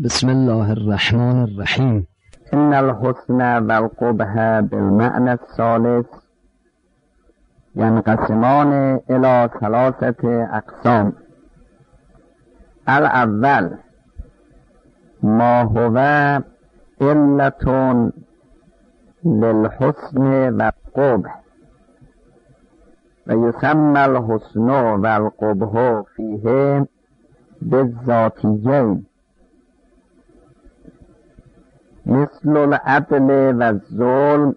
بسم الله الرحمن الرحیم. ان الحسن والقبح بالمعنى الثالث ينقسمان الى ثلاثة اقسام. الاول ما هو علة للحسن والقبح ويسمى الحسن والقبح فيه بالذاتيين مثل العدل والظلم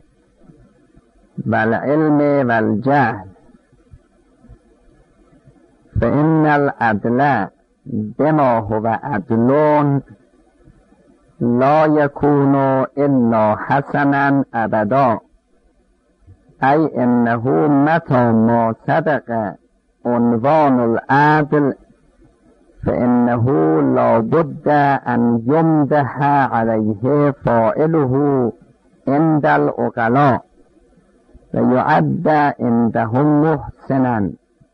والعلم والجهل، فإن العدل بما هو عدل لا يكون إلا حسنا أبدا، أي إنه متى ما صدق عنوان العدل فإنه لا بد أن يمدح عليه فاعله عند العقلاء ويعد عندهم محسنا.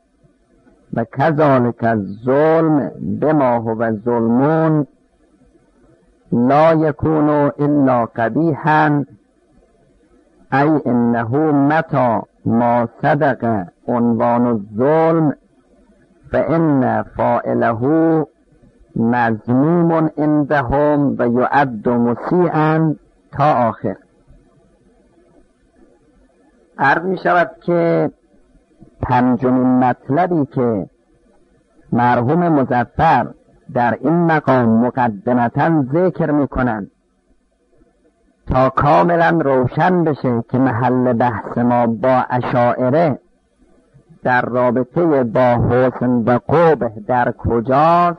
وكذلك الظلم بما هو ظلم لا يكون إلا قبيحا، أي إنه متى ما صدق عنوان الظلم فإن فاعله مذموم عندهم ويعد مسیئا تا آخر. عرض می شود که پنجمین مطلبی که مرحوم مظفر در این مقام مقدمتا ذکر می کنند تا کاملا روشن بشه که محل بحث ما با اشاعره در رابطه با حسن و قبح در کجاست،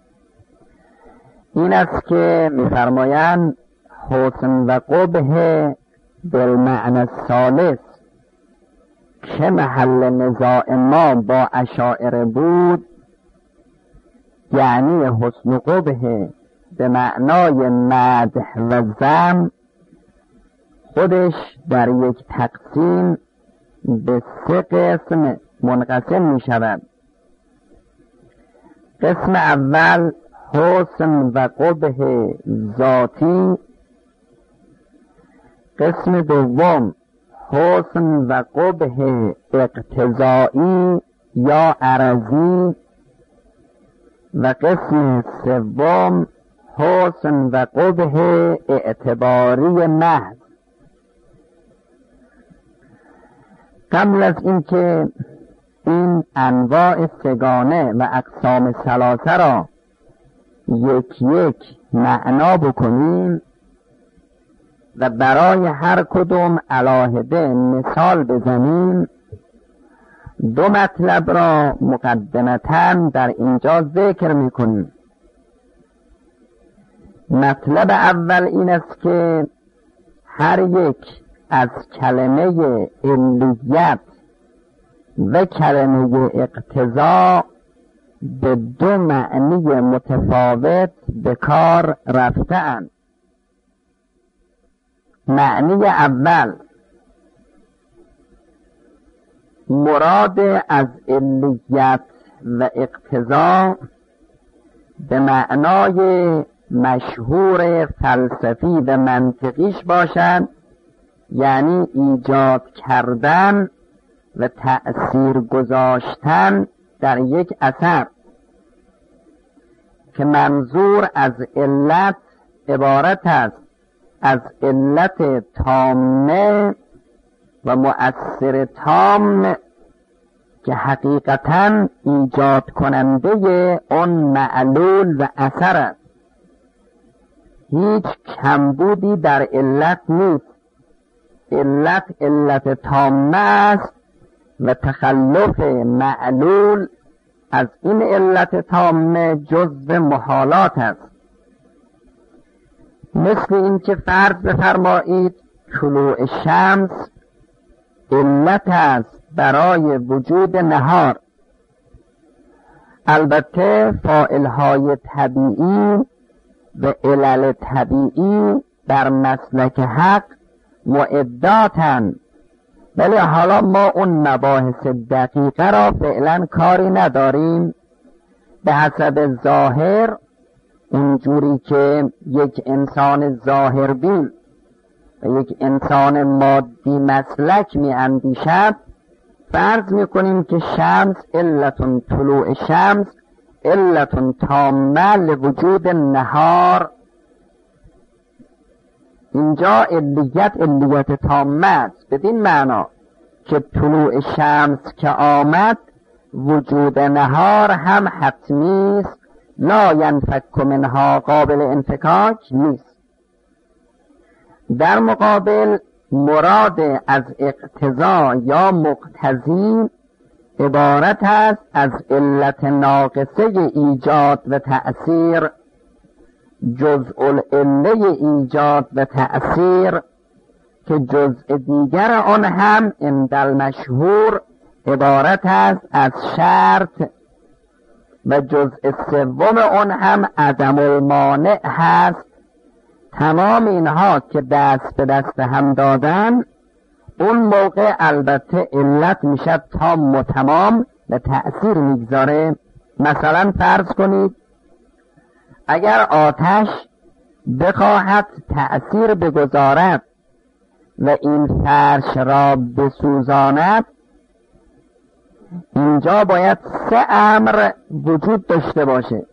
این است که می‌فرمایند حسن و قبح بالمعنى الثالث که محل نزاع ما با اشاعره بود، یعنی حسن و قبح به معنای مدح و ذم خودش در یک تقسیم به 3 قسم منقسم می شود. قسم اول حسن و قبح ذاتی، قسم دوم حسن و قبح اقتضایی یا عرضی و قسم سوم حسن و قبح اعتباری محض. قبل از اینکه این انواع 3گانه و اقسام 3 را یک یک معنا بکنیم و برای هر کدوم علاهده مثال بزنیم، 2 مطلب را مقدمتاً در اینجا ذکر میکنیم. مطلب اول این است که هر یک از کلمه علیت و کلمه اقتضا به 2 معنی متفاوت به کار رفته‌اند. معنی اول مراد از علیت و اقتضا به معنای مشهور فلسفی و منطقیش باشد، یعنی ایجاد کردن و تأثیر گذاشتن در یک اثر، که منظور از علت عبارت است از علت تامه و مؤثر تام که حقیقتاً ایجاد کننده اون معلول و اثر است. هیچ کمبودی در علت نیست. علت تامه است و تخلف معلول از این علت تامه جزء محالات است. مثل این که فرض بفرمایید طلوع شمس علت است برای وجود نهار. البته فاعلهای طبیعی و علل طبیعی در مسلک حق معداتن، ولی حالا ما اون مباحث دقیقه را فعلا کاری نداریم. به حسب ظاهر اونجوری که یک انسان ظاهربین و یک انسان مادی مسلک می اندیشد، فرض می کنیم که شمس علت طلوع شمس علت تامه لوجود نهار. اینجا علیت تامه است، بدین معنا که طلوع شمس که آمد وجود نهار هم حتمی است، لا ینفک منها قابل انفکاک نیست. در مقابل مراد از اقتضا یا مقتضی عبارت است از علت ناقصه ایجاد و تأثیر. جزء العله ایجاد و تأثیر که جزء دیگر آن هم عند المشهور عبارت است از شرط و جزء سوم آن هم عدم المانع هست. تمام اینها که دست به دست هم دادن، اون موقع البته علت میشد تام و تمام و تأثیر میگذاره. مثلا فرض کنید اگر آتش بخواهد تأثیر بگذارد و این فرش را بسوزاند، اینجا باید 3 امر وجود داشته باشه.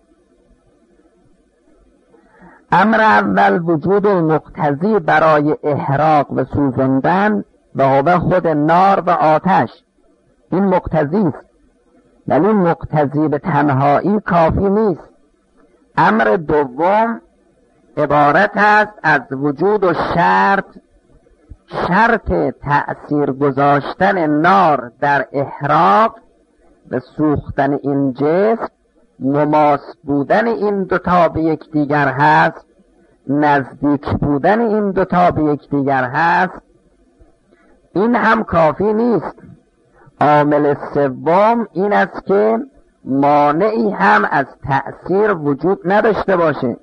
امر اول وجود مقتضی برای احراق و سوزاندن و هو خود نار و آتش، این مقتضی است، ولی مقتضی به تنهایی کافی نیست. امر دوم عبارت است از وجود و شرط تأثیر گذاشتن نار در احراق و سوختن این جسم مماس بودن این دوتا به یکدیگر هست، نزدیک بودن این دوتا به یکدیگر هست. این هم کافی نیست. عامل سوم این است که مانعی هم از تأثیر وجود نداشته باشه.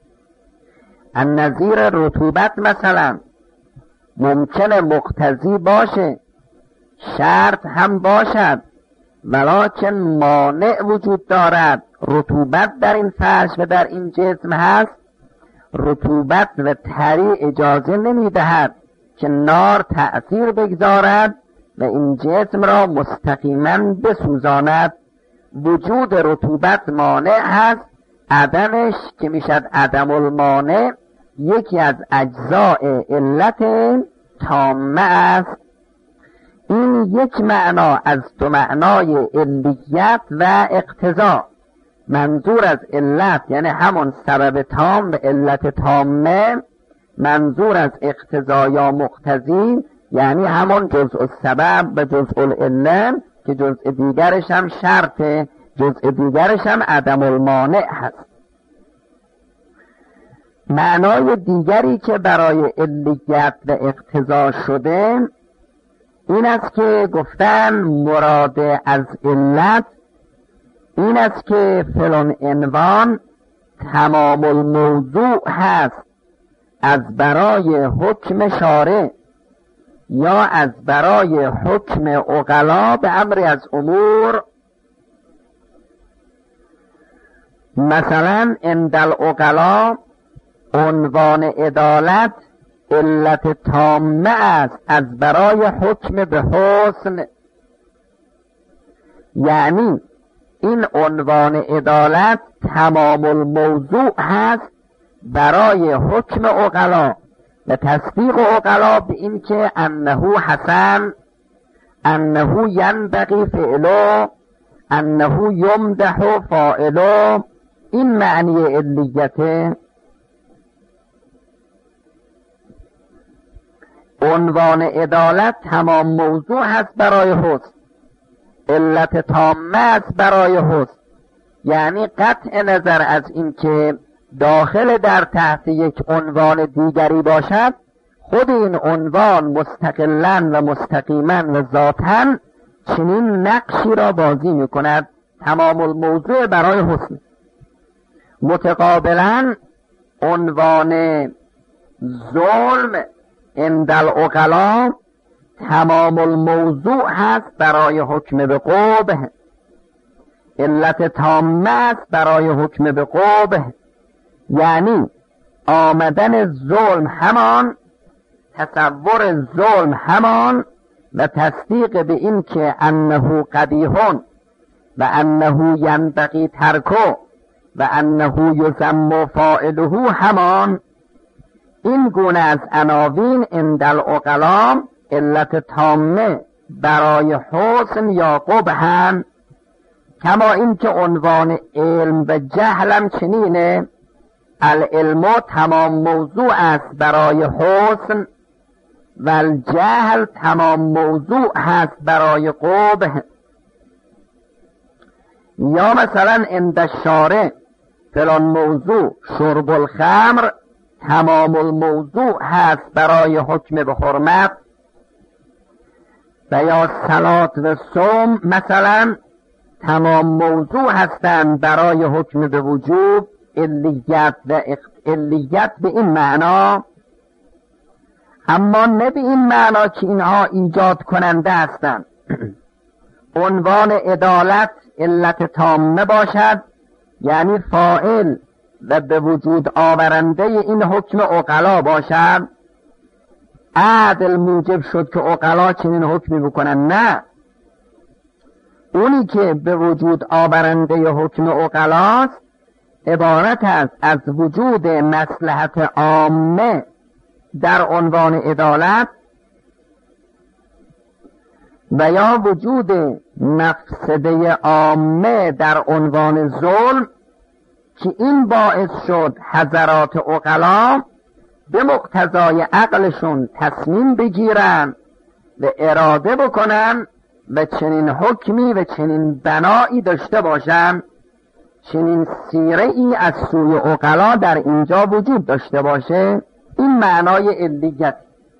النظیر رطوبت مثلا ممکنه مقتضی باشه، شرط هم باشد، ولکن مانع وجود دارد. رطوبت در این فرش و در این جسم هست، رطوبت و تری اجازه نمیدهد که نار تأثیر بگذارد و این جسم را مستقیما بسوزاند. وجود رطوبت مانع هست، عدمش که میشد عدم المانع یکی از اجزاء علت تامه است. این یک معنا از 2 معنای علیت و اقتضا. منظور از علت یعنی همون سبب تام و علت تامه، منظور از اقتضا یا مقتضی یعنی همون جزء السبب و جزء العله که جزء دیگرش هم شرطه، جزء دیگرش هم عدم المانع هست. معنای دیگری که برای علیت و اقتضا شده این است که گفتن مراد از علت این است که فلان عنوان تمام الموضوع هست، از برای حکم شارع یا از برای حکم عقلا به امری از امور. مثلا عند العقلا عنوان عدالت علت تامه است از برای حکم به حسن، یعنی این عنوان عدالت تمام الموضوع هست برای حکم عقلا و تصدیق عقلا به این که انه حسن، انه ینبغی فعله، انه یمدح فاعله. این معنی علیته. عنوان عدالت تمام موضوع هست برای حسن، علت تامه است برای حسن، یعنی قطع نظر از این که داخل در تحت یک عنوان دیگری باشد، خود این عنوان مستقلاً و مستقیماً و ذاتاً چنین نقشی را بازی می کند، تمام الموضوع برای حسن. متقابلاً عنوان ظلم عند العقلا تمام الموضوع هست برای حکم به قبح، علت تامه است برای حکم به قبح. یعنی آمدن ظلم همان، تصور ظلم همان و تصدیق به این که انه قبیحون و انه ینبغی ترکه و انه یذم فاعله همان. این گونه از عناوین عند العقلاء علت تامه برای حسن یا قبحن، کما این که عنوان علم و جهلم چنینه. العلم تمام موضوع است برای حسن و الجهل تمام موضوع هست برای قبح. یا مثلا عند الشارع فلان موضوع شرب الخمر تمام الموضوع هست برای حکم به حرمت. و یا صلات و صوم مثلا تمام موضوع هستند برای حکم به وجوب، علیت به این معنا، اما نه به این معنا که اینها ایجاد کننده هستند. عنوان عدالت علت تامه باشد، یعنی فاعل و به وجود آورنده این حکم عقلا باشد. عدل موجب شد که عقلا چنین حکمی بکنن؟ نه، اونی که به وجود آورنده حکم عقلاست عبارت است از وجود مصلحت عامه در عنوان عدالت و یا وجود مفسده عامه در عنوان ظلم، که این باعث شد حضرات عقلا به مقتضای عقلشون تصمیم بگیرن و اراده بکنن و چنین حکمی و چنین بنایی داشته باشن، چنین سیره ای از سوی عقلا در اینجا وجود داشته باشه. این معنای علیت.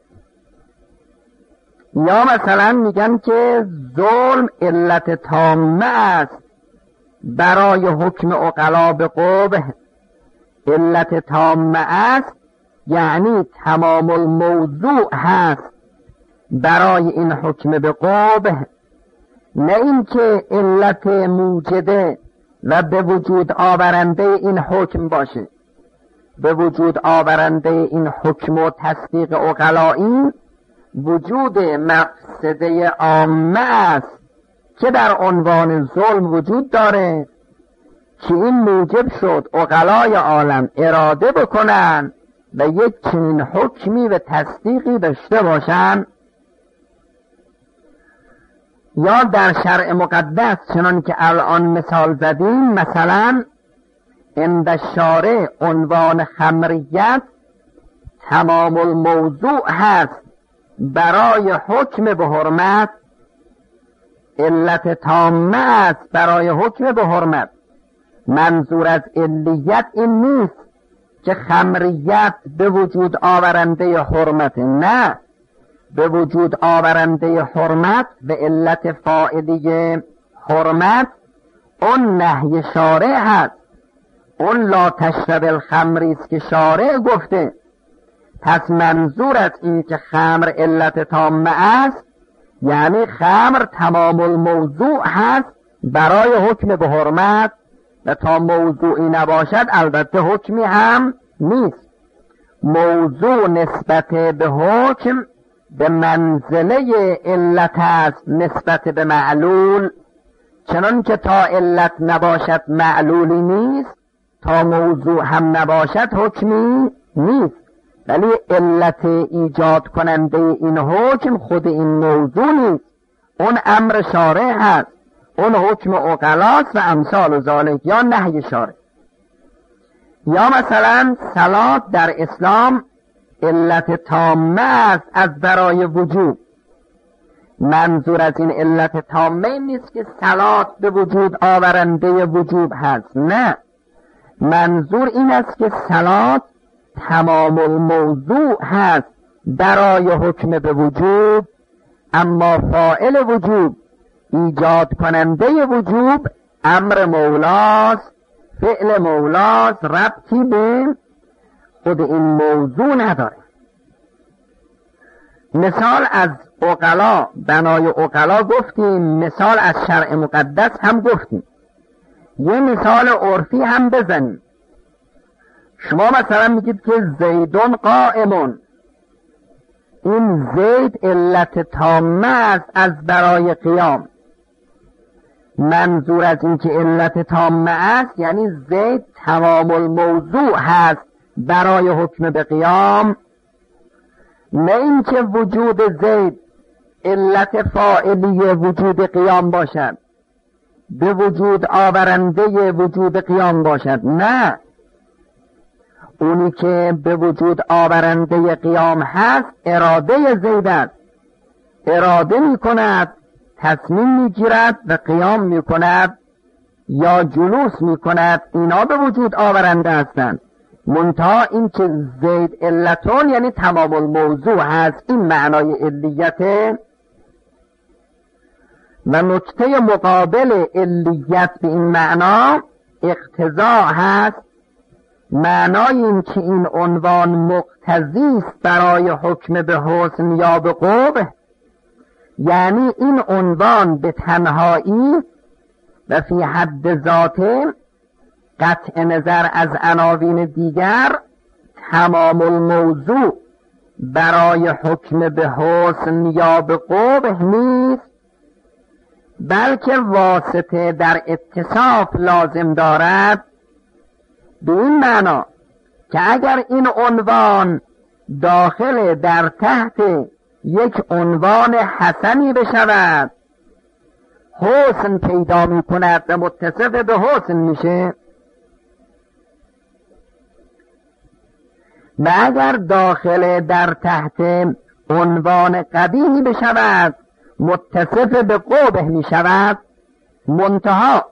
یا مثلا میگن که ظلم علت تامه است برای حکم عقلا به قبح. علت تامه است یعنی تمام الموضوع هست برای این حکم به قبح، نه اینکه علت موجده و به وجود آورنده این حکم باشه. به وجود آورنده این حکم و تصدیق عقلایی وجود مفسده عامه است که در عنوان ظلم وجود داره، که این موجب شد عقلای عالم اراده بکنن و یک چنین حکمی و تصدیقی داشته باشن. یا در شرع مقدس چنان که الان مثال زدیم، مثلا عند الشارع عنوان خمریت تمام الموضوع هست برای حکم به حرمت، علت تامه است برای حکم به حرمت. منظور از علیت این نیست که خمریت به وجود آورنده حرمت، نه، به وجود آورنده حرمت به علت فاعلی حرمت اون نهی شارع هست. اون لا تشرب الخمری است که شارع گفته. پس منظور از این که خمر علت تامه است یعنی خمر تمام الموضوع هست برای حکم به حرمت، و تا موضوعی نباشد البته حکمی هم نیست. موضوع نسبت به حکم به منزله علت است نسبت به معلول، چنان که تا علت نباشد معلولی نیست، تا موضوع هم نباشد حکمی نیست. ولی علت ایجاد کننده این حکم خود این موضوع نیست، اون امر شارع هست، اون حکم عقلاست و امثال ذالک، یا نهی شارع. یا مثلا صلات در اسلام علت تامه است از برای وجوب. منظور از این علت تامه نیست که صلات به وجود آورنده وجوب هست، نه، منظور این است که صلات تمام الموضوع هست برای حکم به وجوب، اما فاعل وجوب، ایجاد کننده وجوب امر مولاست، فعل مولاست، ربطی به خود این موضوع نداره. مثال از عقلا، بنای عقلا گفتیم، مثال از شرع مقدس هم گفتیم. یه مثال عرفی هم بزنیم. شما مثلا میگید که زیدون قائمون، این زید علت تامه است از برای قیام. منظور از این که علت تامه است یعنی زید تمام الموضوع هست برای حکم به قیام، نه این که وجود زید علت فاعلی وجود قیام باشد، به وجود آورنده وجود قیام باشد. نه، اونی که به وجود آورنده قیام هست اراده زید است. اراده می کند، تصمیم می گیرد و قیام می کند یا جلوس می کند، اینا به وجود آورنده هستند. منتها این که زید علتون یعنی تمام الموضوع هست، این معنای علیته. و نکته مقابل علیت به این معنا اقتضا هست. معنای این که این عنوان مقتضی است برای حکم به حسن یا به قبح، یعنی این عنوان به تنهایی و فی حد ذاته قطع نظر از عناوین دیگر تمام الموضوع برای حکم به حسن یا به قبح نیست، بلکه واسطه در اتصاف لازم دارد. به این معنا که اگر این عنوان داخل در تحت یک عنوان حسنی بشود حسن پیدا می کند و متصف به حسن میشه، و اگر داخل در تحت عنوان قبیحی بشود متصف به قبح می شود. منتها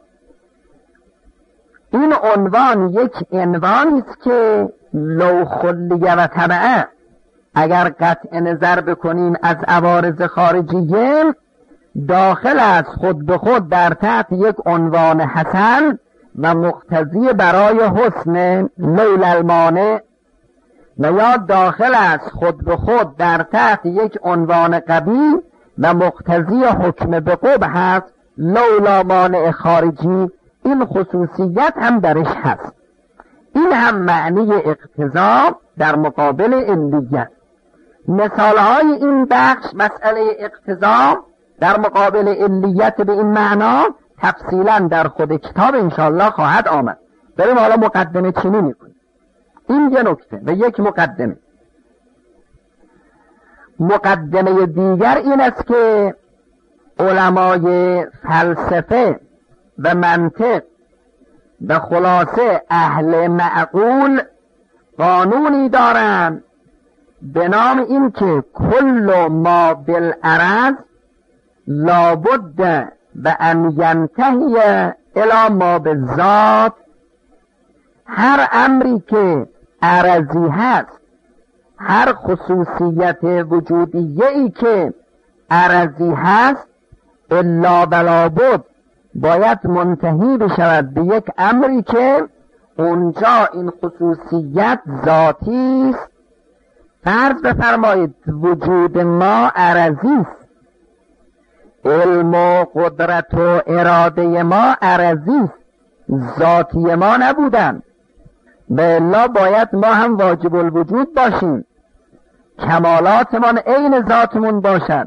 این عنوان یک عنوانی است که لو خلیه و تبعه، اگر قطع نظر بکنیم از عوارض خارجیه، داخل از خود به خود در تحت یک عنوان حسن و مقتضی برای حسن لیل المانع، و یا داخل از خود به خود در تحت یک عنوان قبیح و مقتضی حکم به قبح هست لولا مانع خارجی. این خصوصیت هم درش هست. این هم معنی اقتضا در مقابل علیت. مثالهای این بخش مسئله اقتضا در مقابل علیت به این معنا تفصیلا در خود کتاب انشاءالله خواهد آمد. بریم حالا مقدمه چینی میکنیم. این یه نکته و یک مقدمه. مقدمه دیگر این است که علمای فلسفه و منطق و خلاصه اهل معقول قانونی دارند به نام این که کل ما بالعرض لابد و ان ینتهی الی ما بالذات. هر امری که عرضی هست، هر خصوصیت وجودیه ای که عرضی هست، الا و لابد باید منتهی بشود به یک امری که اونجا این خصوصیت ذاتی است. فرض بفرمایید وجود ما عرضی است، علم و قدرت و اراده ما عرضی است، ذاتی ما نبودن، به الا باید ما هم واجب الوجود باشیم، کمالاتمان عین ذاتمون باشد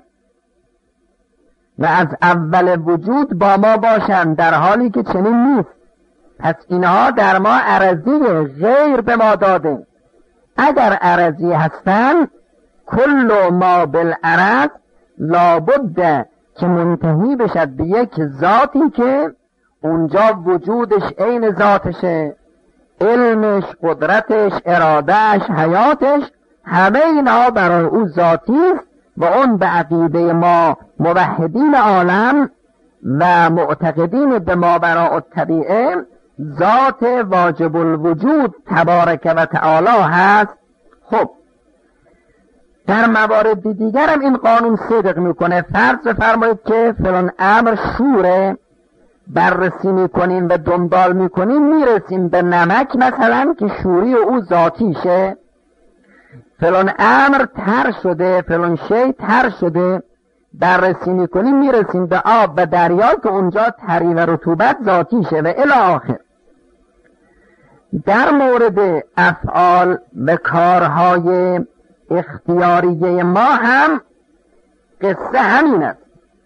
و از اول وجود با ما باشند، در حالی که چنین نیست. پس اینها در ما عرضی غیر به ما داده. اگر عرضی هستند کل ما بالعرض لابد که منتهی بشد به یک ذاتی که اونجا وجودش عین ذاتشه، علمش، قدرتش، ارادهش، حیاتش، همه اینها برای او ذاتی است و اون به عقیده ما موحدین عالم و معتقدین به ماوراء الطبیعه ذات واجب الوجود تبارک و تعالی هست. خب در موارد دیگر هم این قانون صدق میکنه. فرض فرمایید که فلان امر شوره، بررسی میکنیم و دنبال میکنیم، میرسیم به نمک مثلا که شوری او ذاتیشه. فلان امر تر شده، فلان شی تر شده، بررسی میکنیم میرسیم به آب و دریا که اونجا تری و رطوبت ذاتیشه و الی آخر. در مورد افعال و کارهای اختیاریه ما هم قصه همین است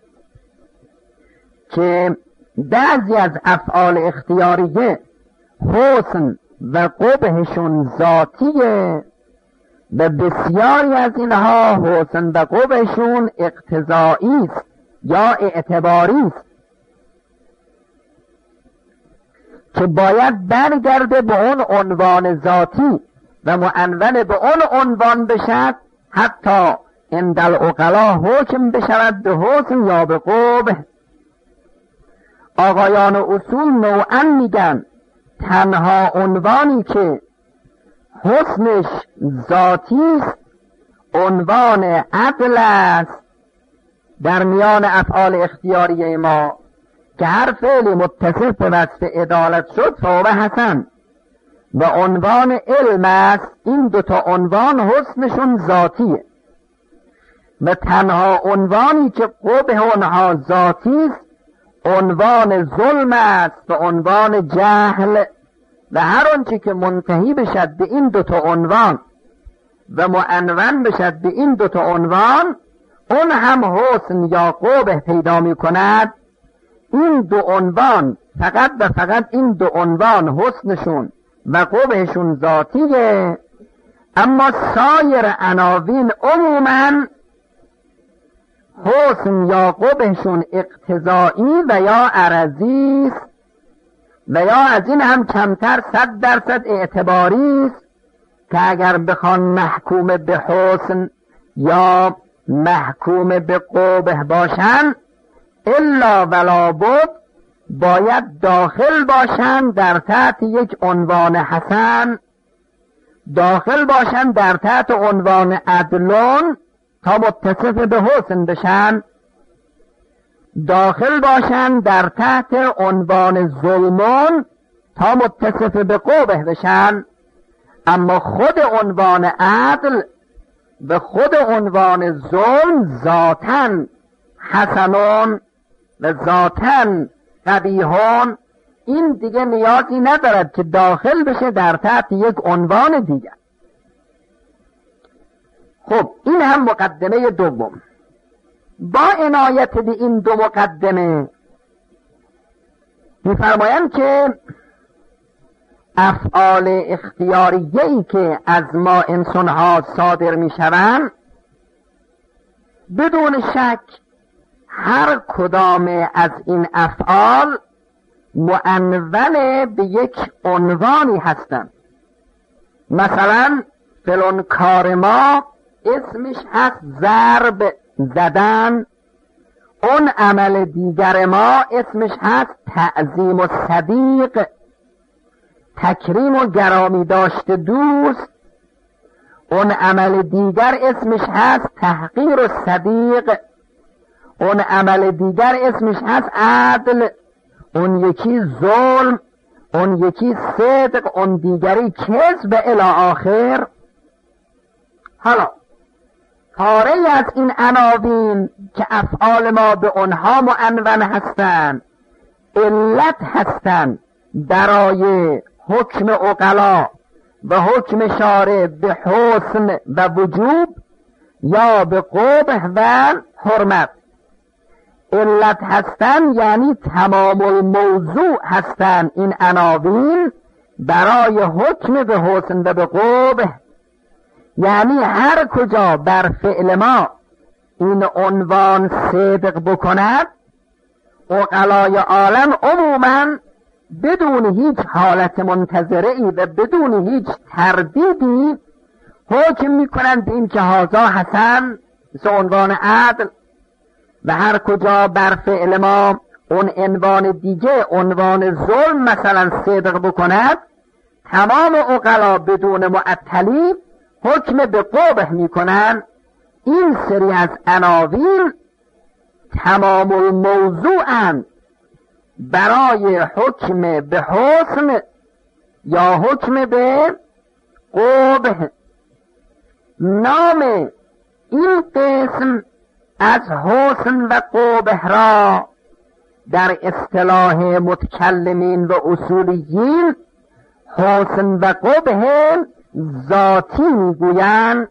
که بعضی از افعال اختیاریه حسن و قبحشون ذاتیه و بسیاری از اینها حسن و قبحشون اقتضایی است یا اعتباری است که باید برگرده به اون عنوان ذاتی و معنون به اون عنوان بشد حتی عند العقلا حکم بشود به حسن یا به قبح. آقایان اصول نوعا میگن تنها عنوانی که حسنش ذاتی است عنوان عدل است در میان افعال اختیاریه ما که هر فعلی متصف به وصف عدالت شد فهو حسن و عنوان علم است. این دوتا عنوان حسنشون ذاتیه و تنها عنوانی که قبح اونها ذاتی است عنوان ظلم است و عنوان جهل و هر آنچه که منتهی بشد به این دوتا عنوان و معنون بشد به این دوتا عنوان اون هم حسن یا قبح پیدا می کند. این دو عنوان فقط و فقط این دو عنوان حسنشون و قبحشون ذاتیه، اما سایر عناوین عموما حسن یا قبحشون اقتضایی و یا عرضی است و یا از این هم کمتر 100% اعتباری است که اگر بخوان محکوم به حسن یا محکوم به قبح باشن الا ولا بد باید داخل باشن در تحت یک عنوان حسن، داخل باشن در تحت عنوان عدلون تا متصف به حسن بشن، داخل باشن در تحت عنوان ظلمون تا متصف به قبح بشن. اما خود عنوان عدل به خود عنوان ظلم ذاتن حسنون و ذاتن قبیحون، این دیگه نیازی ندارد که داخل بشه در تحت یک عنوان دیگر. خب این هم مقدمه دوم. با عنایت به این دو مقدمه می‌فرمایند که افعال اختیاریه‌ای که از ما انسان‌ها صادر می‌شوند بدون شک هر کدام از این افعال معنون به یک عنوانی هستند. مثلا فلان کار ما اسمش هست ضرب زدن، اون عمل دیگر ما اسمش هست تعظیم و صدیق تکریم و گرامی داشت دوست، اون عمل دیگر اسمش هست تحقیر و صدیق، اون عمل دیگر اسمش هست عدل، اون یکی ظلم، اون یکی صدق، اون دیگری کذب الی آخر. حالا پاره از این عناوین که افعال ما به اونها معنون هستند علت هستند برای حکم عقلا و حکم شارع به حسن و وجوب یا به قبح و حرمت. علت هستند یعنی تمام الموضوع هستند این عناوین برای حکم به حسن و به قبح، یعنی هر کجا بر فعل ما این عنوان صدق بکند عقلای عالم عموما بدون هیچ حالت منتظره‌ای و بدون هیچ تردیدی حکم میکنند به این که هذا حسن مثل عنوان عدل، و هر کجا بر فعل ما اون عنوان دیگه عنوان ظلم مثلا صدق بکند تمام عقلا بدون معطلی حکم به قبح میکنن. این سری از عناوین تمام الموضوعن برای حکم به حسن یا حکم به قبح. نام این قسم از حسن و قبح را در اصطلاح متکلمین و اصولیین حسن و قبح ذاتی میگویند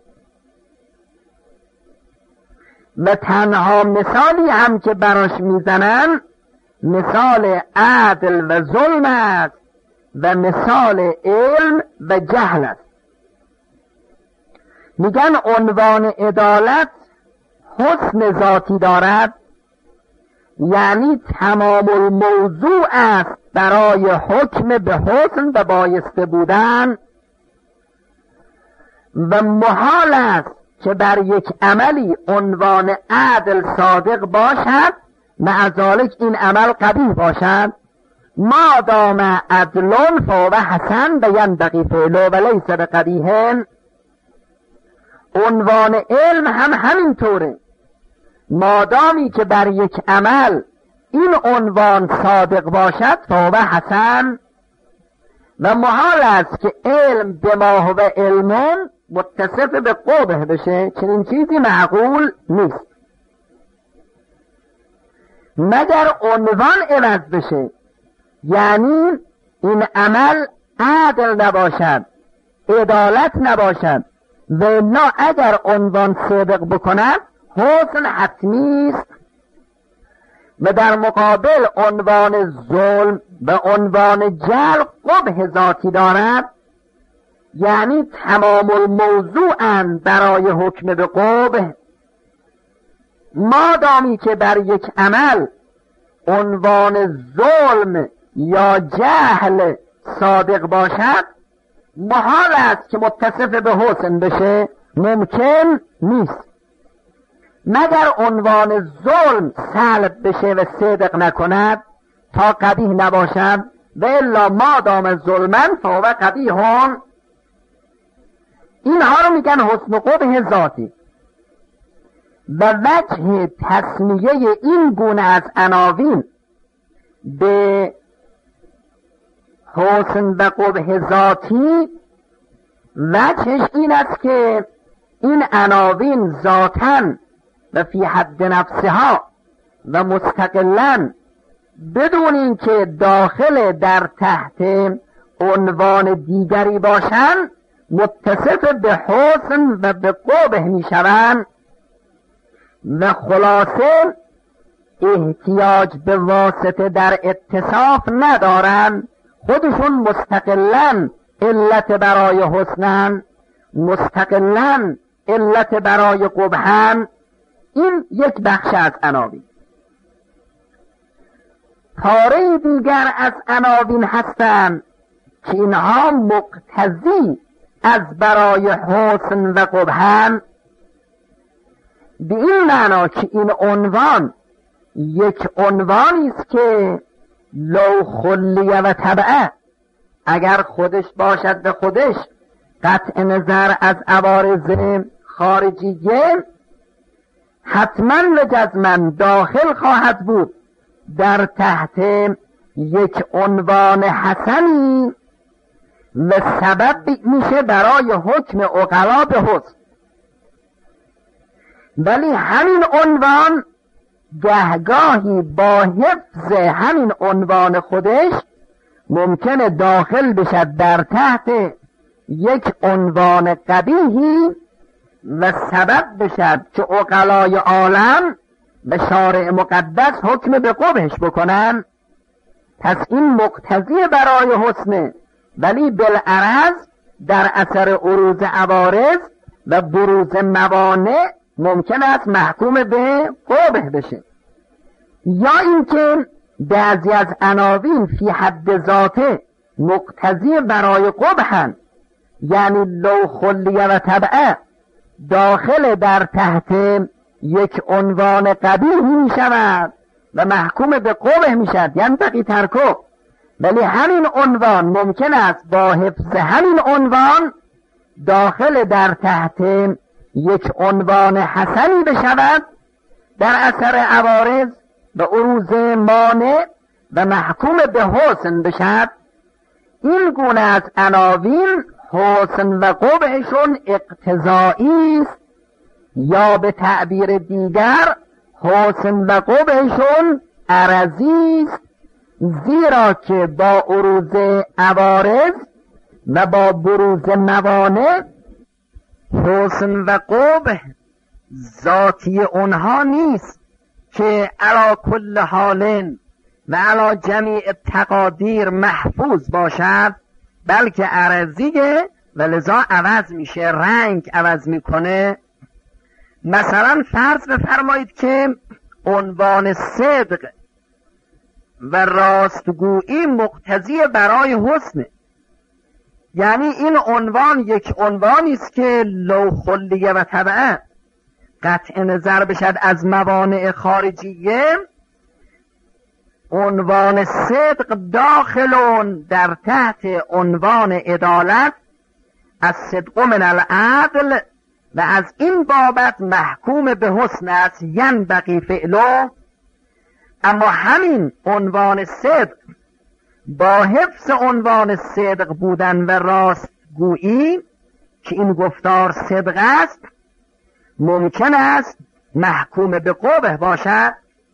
و تنها مثالی هم که براش میزنن مثال عدل و ظلم است و مثال علم و جهل است. میگن عنوان عدالت حسن ذاتی دارد، یعنی تمام الموضوع است برای حکم به حسن و بایسته بودن و محال است که بر یک عملی عنوان عدل صادق باشد معذالک این عمل قبیح باشد. ما دام عدلون فهو حسن و ینبغی فعله و لیس بقبیح. عنوان علم هم همینطوره، مادامی که بر یک عمل این عنوان صادق باشد فهو حسن و محال است که علم به ما هو علمون متصف به قبح بشه، چنین چیزی معقول نیست مگر عنوان عوض بشه، یعنی این عمل عدل نباشد، عدالت نباشد و الا اگر عنوان صادق بکند حسن حتمی است و در مقابل عنوان ظلم و عنوان جهل قبح ذاتی دارد، یعنی تمام الموضوع برای حکم به قبح. مادامی که بر یک عمل عنوان ظلم یا جهل صادق باشد محال است که متصف به حسن بشه، ممکن نیست مگر عنوان ظلم سلب بشه و صدق نکند تا قبیح نباشد و الا مادام ظلمن فهو قبیحون. اینها رو میگن حسن و قبح ذاتی. و وجه تسمیه این گونه از عناوین به حسن و قبح ذاتی وجهش این است که این عناوین ذاتاً و فی حد نفسها و مستقلاً بدون اینکه داخل در تحت عنوان دیگری باشند متصف به حسن و به قبح می شوند و خلاصه احتیاج به واسطه در اتصاف ندارند، خودشون مستقلاً علت برای حسنن، مستقلاً علت برای قبحن. این یک بخش از عناوین. پاره دیگر از عناوین هستند که اینها مقتضی از برای حسن و قبحن، به این معنا که این عنوان یک عنوانی است که لو خلیه و تبعه، اگر خودش باشد به خودش قطع نظر از عوارض خارجیه حتما و جزما داخل خواهد بود در تحت یک عنوان حسنی و سبب میشه برای حکم عقلا به حسن. ولی همین عنوان گهگاهی با حفظ همین عنوان خودش ممکنه داخل بشد در تحت یک عنوان قبیحی و سبب بشد که عقلای عالم و شارع مقدس حکم به قبحش بکنن. پس این مقتضی برای حسنه، ولی بالعرض در اثر عروض عوارض و بروز موانع ممکن است محکوم به قبح بشه. یا اینکه بعضی از عناوین فی حد ذاته مقتضی برای قبحن، یعنی لو خلیه و تبعه داخل در تحت یک عنوان قبیح می شود و محکوم به قبح می شود، یعنی بقی ترکو. ولی همین عنوان ممکن است با حفظ همین عنوان داخل در تحت یک عنوان حسنی بشود در اثر عوارض و عروض مانع و محکوم به حسن بشود. این گونه از عناوین حسن و قبحشون اقتضایی است، یا به تعبیر دیگر حسن و قبحشون عرضی است، زیرا که با عروض عوارض و با بروز موانع حسن و قبح ذاتی اونها نیست که علی کل حال و علی جمیع تقادیر محفوظ باشد، بلکه عرضیه و لذا عوض میشه، رنگ عوض میکنه. مثلا فرض بفرمایید که عنوان صدق و راستگویی مقتضی برای حسنه، یعنی این عنوان یک عنوانی است که لو خلیه و طبعه قطع نظر بشد از موانع خارجیه. عنوان صدق داخلون در تحت عنوان عدالت، از صدق من العدل، و از این بابت محکوم به حسن است، ینبغی فعله. اما همین عنوان صدق با حفظ عنوان صدق بودن و راستگویی که این گفتار صدق است، ممکن است محکوم به قبح باشد،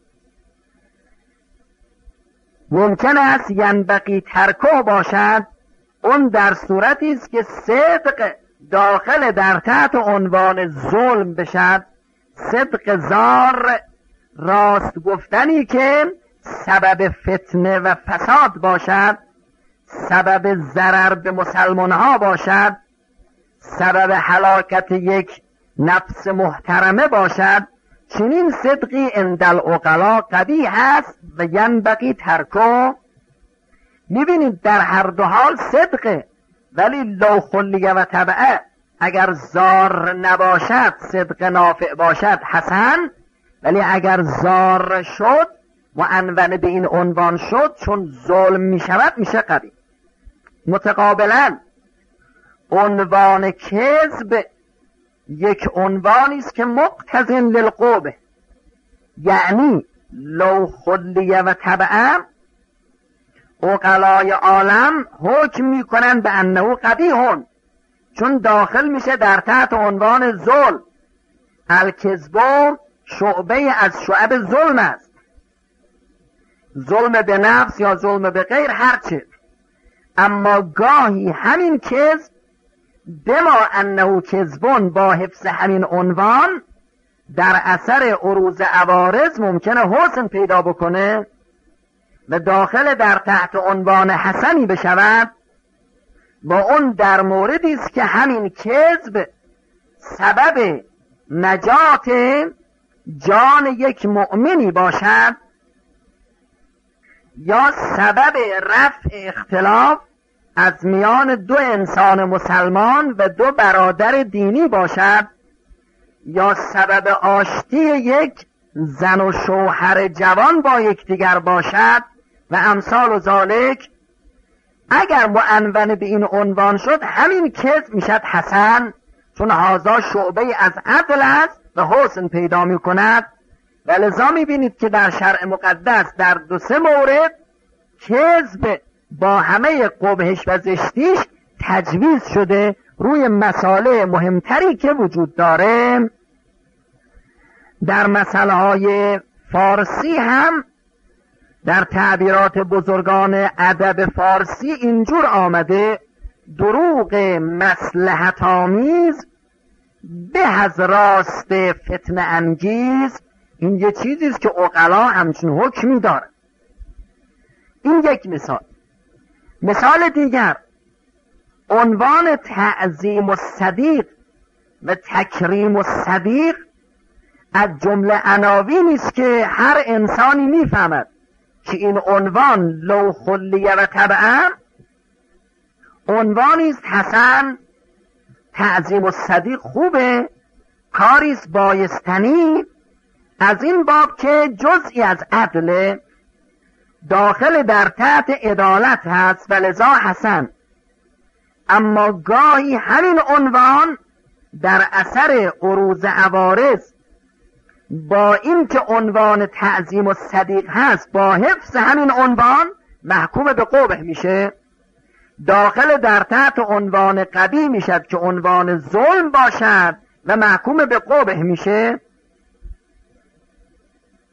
ممکن است ینبغی ترکه باشد. اون در صورتی است که صدق داخل در تحت عنوان ظلم بشد، صدق زار، راست گفتنی که سبب فتنه و فساد باشد، سبب ضرر به مسلمان ها باشد، سبب هلاکت یک نفس محترمه باشد. چنین صدقی عند العقلا قبیح است و ینبغی ترکه. میبینید در هر دو حال صدقه، ولی لو خلیه و طبعه، اگر زار نباشد صدق نافع باشد حسن، ولی اگر زار شد معنون به این عنوان شد، چون ظلم میشود میشه قبیح. متقابلا عنوان کذب یک عنوانی است که مقتضی للقبح، یعنی لو خلیه و طبعه عقلای عالم حکم میکنن به انه قبیح، چون داخل میشه در تحت عنوان ظلم. الکذب شعبه از شعب ظلم است، ظلم به نفس یا ظلم به غیر هرچه. اما گاهی همین کذب بما انه کذبون با حفظ همین عنوان در اثر عروض عوارض ممکنه حسن پیدا بکنه و داخل در تحت عنوان حسنی بشود. با اون در موردی است که همین کذب سبب نجات جان یک مؤمنی باشد یا سبب رفع اختلاف از میان دو انسان مسلمان و دو برادر دینی باشد، یا سبب آشتی یک زن و شوهر جوان با یکدیگر باشد و امثال و ذالک. اگر معنون به این عنوان شد همین کذب میشد حسن، چون هذا شعبه از عدل است و حسن پیدا میکند. و لذا میبینید که در شرع مقدس در 2-3 مورد کذب با همه قبحش و زشتیش تجویز شده روی مسائل مهمتری که وجود داره. در مسائل های فارسی هم در تعبیرات بزرگان ادب فارسی اینجور آمده: دروغ مصلحت آمیز به از راست فتنه انگیز. این یه چیزی است که عقلا همچون حکمی داره. این یک مثال. مثال دیگر، عنوان تعظیم الصدیق و تکریم الصدیق از جمله عناوینی است که هر انسانی میفهمد که این عنوان لو خلیه و طبعه عنوانی است حسن. تعظیم الصدیق خوبه، کاری است بایستنی، از این باب که جزئی از عدل داخل در تحت عدالت هست و لذا حسن. اما گاهی همین عنوان در اثر عروض عوارض با این که عنوان تعظیم الصدیق هست با حفظ همین عنوان محکوم به قبح میشه، داخل در تحت عنوان قبیح میشد که عنوان ظلم باشد و محکوم به قبح میشه.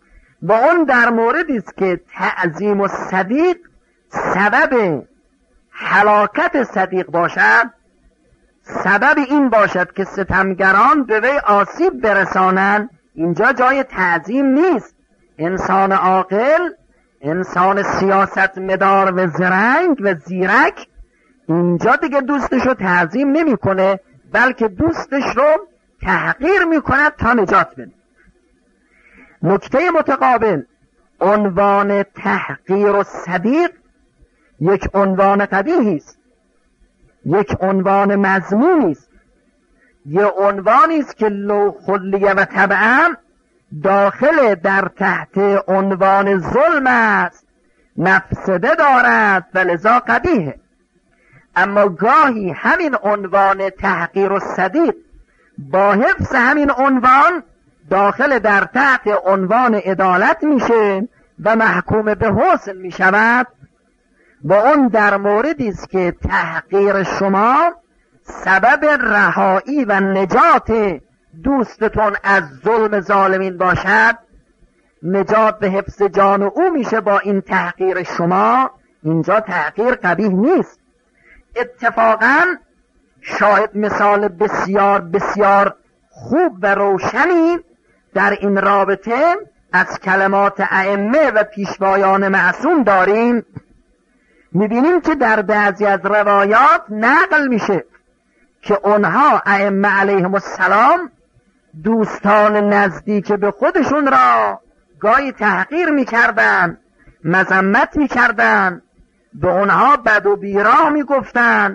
با اون در موردی است که تعظیم الصدیق سبب هلاکت صدیق باشد، سبب این باشد که ستمگران به وی آسیب برسانند، اینجا جای تعظیم نیست. انسان عاقل، انسان سیاست مدار و زرنگ و زیرک اینجا دیگه دوستش رو تعظیم نمیکنه، بلکه دوستش رو تحقیر میکند تا نجات بده. نکته متقابل، عنوان تحقیر الصدیق یک عنوان قبیحی است، یک عنوان مذمومی است، یک عنوانی است که لو خلیه و طبعا داخل در تحت عنوان ظلم است، مفسده دارد و لذا قبیحه. اما گاهی همین عنوان تحقیر الصدیق با حفظ همین عنوان داخل در تحت عنوان عدالت میشه و محکوم به حسن میشود، و اون در موردی است که تحقیر شما سبب رهایی و نجات دوستتون از ظلم ظالمین باشد، نجات به حفظ جان او میشه با این تحقیر شما. اینجا تحقیر قبیح نیست. اتفاقا شاهد مثال بسیار بسیار خوب و روشنی در این رابطه از کلمات ائمه و پیشوایان معصوم داریم. میبینیم که در بعضی از روایات نقل میشه که اونها ائمه علیهم السلام دوستان نزدیک به خودشون را گاهی تحقیر میکردن، مذمت میکردن، به اونها بد و بیراه میگفتن،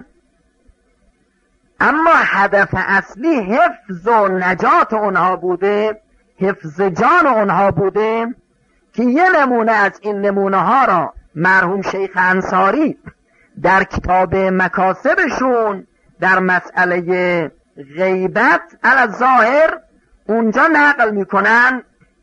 اما هدف اصلی حفظ و نجات اونها بوده، حفظ جان اونها بوده. که یه نمونه از این نمونه ها را مرحوم شیخ انصاری در کتاب مکاسبشون در مسئله غیبت علی الظاهر اونجا نقل میکنن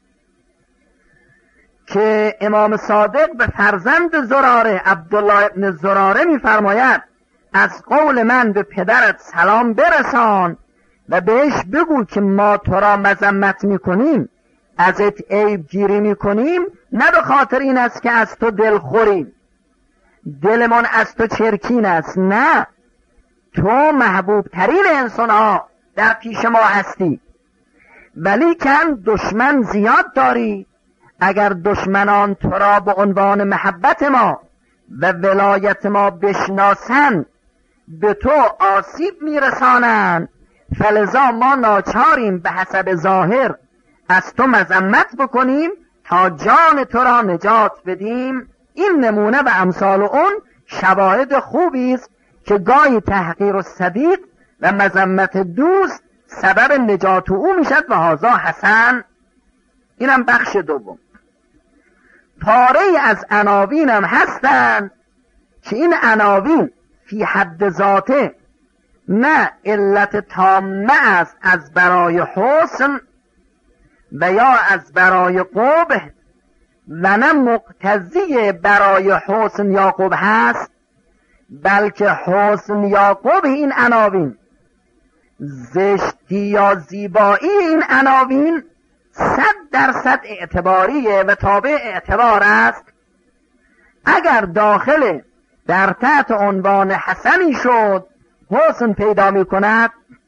که امام صادق به فرزند زراره عبدالله ابن زراره میفرماید از قول من به پدرت سلام برسان و بهش بگو که ما تو را مذمت میکنیم، ازت عیب گیری میکنیم، نه به خاطر این است که از تو دلخوریم، دلمان از تو چرکین است، نه، تو محبوب ترین انسان ها در پیش ما هستی، ولی کن دشمن زیاد داری. اگر دشمنان تو را به عنوان محبت ما و ولایت ما بشناسن به تو آسیب میرسانن، فلذا ما ناچاریم به حسب ظاهر از تو مذمت بکنیم تا جان تو را نجات بدیم. این نمونه و امثال اون شواهد خوبی است که گاهی تحقیر الصدیق و مذمت دوست سبب نجات او میشد و هذا حسن. اینم بخش دوم. پاره از عناوین هم هستند که این عناوین فی حد ذاته نه علت تامه است از برای حسن و یا از برای قبح و نه مقتضی برای حسن یا قبح هست، بلکه حسن یا قبح این عناوین، زشتی یا زیبایی این عناوین 100% اعتباریه و تابع اعتبار است. اگر داخل در تحت عنوان حسنی شد حسن پیدا می کند،